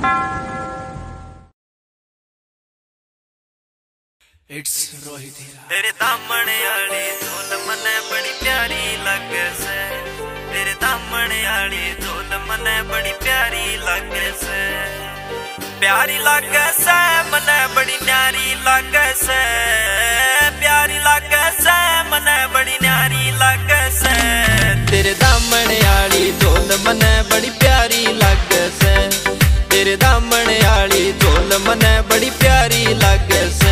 It's Rohit हीरा। तेरे दामने वाली झोल मने बड़ी प्यारी लगे से, तेरे दामने वाली झोल मने बड़ी प्यारी लगे से, प्यारी लगे से मने बड़ी न्यारी लगे से, प्यारी लगे से मने बड़ी न्यारी लगे से। तेरे दामने वाली झोल मने बड़ी प्यारी लगे से, तेरे दामने वाली झोल मने बड़ी प्यारी लगे से।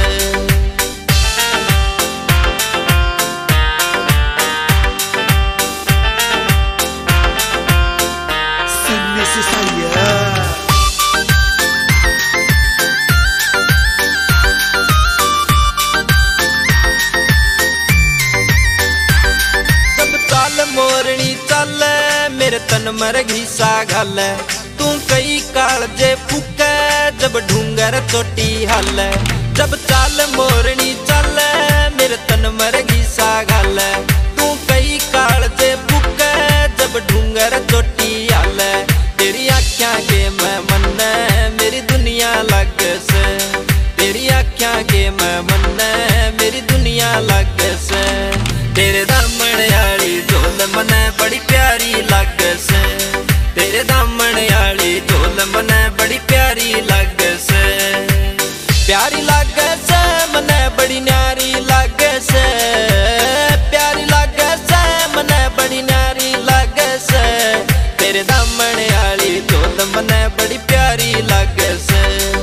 मोरनी चल मेरे तन मर घीसा घल, तू कई कालजे फूके जब ढूंगर चोटी हल। जब चाल मोरनी चल मेरे तन मर घीसा घल, तू कई कालजे फूके जब ढूंगर चोटी हल। तेरी आँखियाँ के मैं मन मेरी दुनिया लग से, तेरी आँखियाँ के मैं मन मेरी दुनिया लग से। तेरे दामने वाली झोल मने बड़ी प्यारी लगे से, तेरे दामने वाली झोल मने बड़ी प्यारी लगे से, प्यारी लगे से मने बड़ी न्यारी लगे से, प्यारी लगे से मने बड़ी न्यारी लगे से। तेरे दामने वाली झोल मने बड़ी प्यारी लगे से।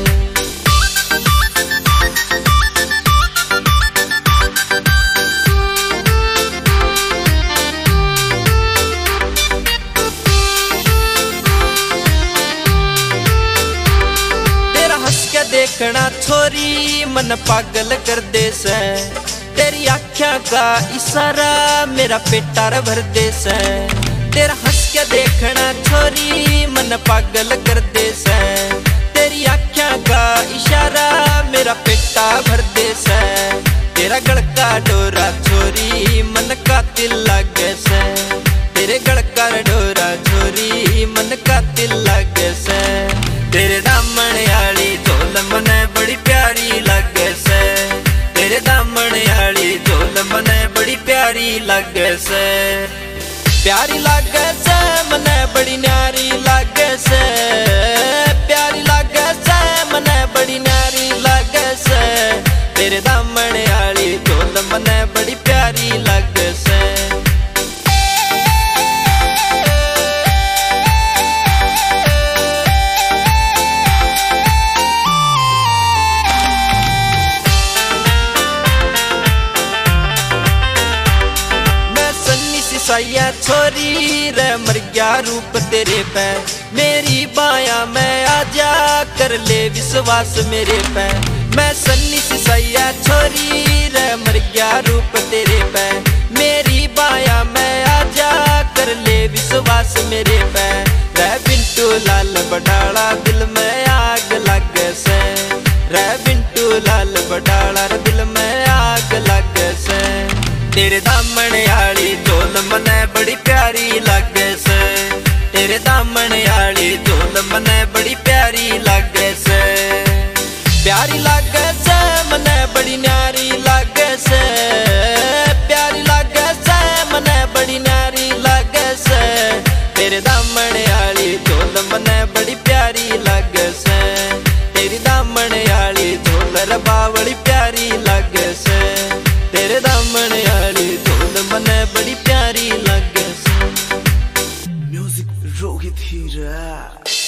देखना छोरी मन पागल कर दे से, तेरी आँखों का इशारा मेरा पेटार भर दे से। तेरा हंस के देखना छोरी मन पागल कर दे से, तेरी आँखों का इशारा मेरा पेटा भर दे से। तेरा गल का डोरा छोरी मन का दिल लगे से, तेरे गल का डोरा छोरी मन का दिल लगे से। तेरे दामने वाली झोल मने बड़ी प्यारी लगे से, तेरे दामने वाली झोल मने बड़ी प्यारी लगे से, प्यारी लगे से मने बड़ी न्यारी लगे से, प्यारी लगे से मने बड़ी न्यारी लगे से। तेरे दामने वाली झोल मने बड़ी प्यारी लगे से। साया छोरी रे मर गया रूप तेरे पे, मेरी बाया में आजा कर ले विश्वास मेरे पे। मैं सन्नी सी साया छोरी रे मर गया रूप तेरे पे, मेरी बाया में आजा कर ले विश्वास मेरे पे। रे बिंटू लाल बडाला दिल में आग लग से, रे बिंटू लाल बडाला दिल में आग लग से। तेरे दामने वाली झोल मने बड़ी प्यारी लगे से, तेरे दामने वाली झोल मने बड़ी प्यारी लगे से, प्यारी लगे से मने बड़ी न्यारी लगे से, प्यारी लगे से मने बड़ी न्यारी लगे से। तेरे दामने वाली झोल मने बड़ी प्यारी लगे से, तेरी दामने वाली झोल रबा बड़ी प्यारी लगे से, तेरे दामने वाली झोल मने बड़ी प्यारी लगे से। म्यूजिक रोहित हीरा।